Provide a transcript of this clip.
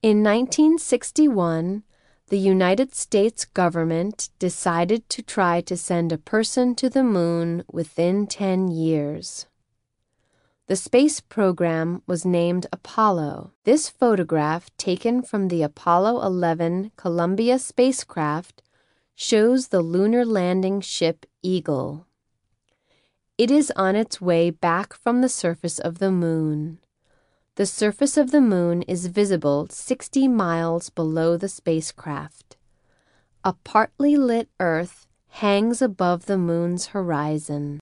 In 1961, the United States government decided to try to send a person to the moon within 10 years. The space program was named Apollo. This photograph, taken from the Apollo 11 Columbia spacecraft, shows the lunar landing ship Eagle. It is on its way back from the surface of the moon. The surface of the moon is visible 60 miles below the spacecraft. A partly lit Earth hangs above the moon's horizon.